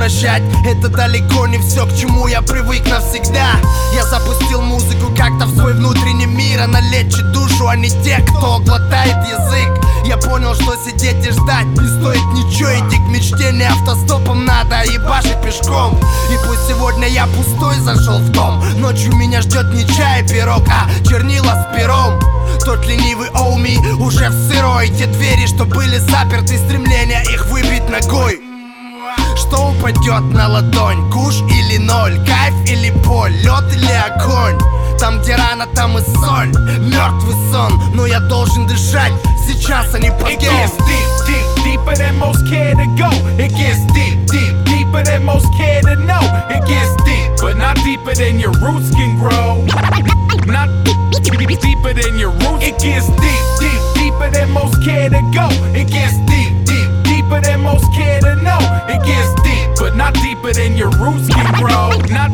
прощать. Это далеко не все, к чему я привык навсегда. Я запустил музыку как-то в свой внутренний мир. Она лечит душу, а не те, кто глотает язык. Я понял, что сидеть и ждать не стоит ничего. Идти к мечте не автостопом надо, а ебашить пешком. И пусть сегодня я пустой зашел в дом, ночью меня ждет не чай и пирог, а чернила с пером. Тот ленивый оуми уже в сырой. Те двери, что были заперты, стремление их выбить ногой. Что упадет на ладонь? Куш или ноль? Кайф или боль? Лед или огонь? Там, где рана, там и соль. Мертвый сон, но я должен дышать. Сейчас, а не потом. It gets deep, deep, deeper than most care to go. It gets deep, deep, deeper than most care to know. It gets deep, but not deeper than your roots can grow. Not deeper than your roots. It gets deep, deep, deeper than most care to go. It gets deep, deep, deeper than most care to know. It gets deep, but not deeper than your roots can grow. Not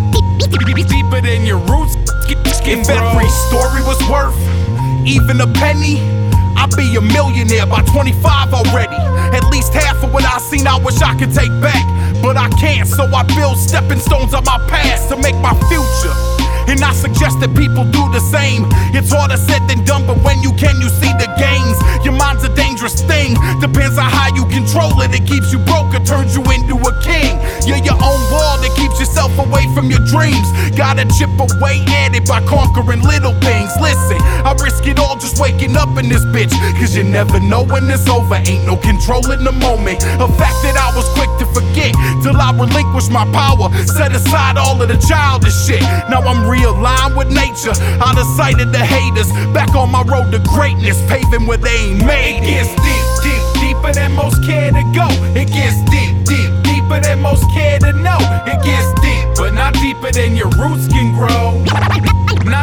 deeper than your roots can grow. If every story was worth even a penny, I'd be a millionaire by 25 already. At least half of what I seen I wish I could take back, but I can't, so I build stepping stones on my past to make my future. And I suggest that people do the same. It's harder said than done, but when you can, you see the gains. Your mind's a dangerous thing. Depends on how you control it. It keeps you broke or turns you into a king. You're your own wall that keeps yourself away from your dreams. Gotta chip away at it by conquering little things. Listen, I risk it all just waking up in this bitch, cause you never know when it's over. Ain't no control in the moment. A fact that I was quick to forget till I relinquished my power. Set aside all of the childish shit. Now I'm realigned with nature, out of sight of the haters. Back on my road to greatness, paving where they ain't made. It gets deep, deep, deeper than most care to go. It gets deep, deep, deeper than most care to know. It gets deep, but not deeper than your roots can grow. Not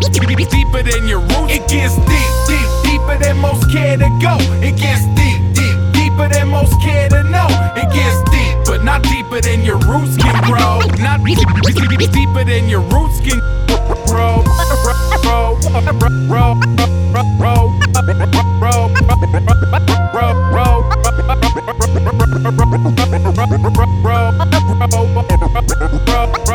deeper than your roots. It gets deep, deep, deeper than most care to go. It gets deep, deep, deeper than most care to know. It gets deep, but not deeper than your roots can grow. Not deeper than your roots can grow. Row.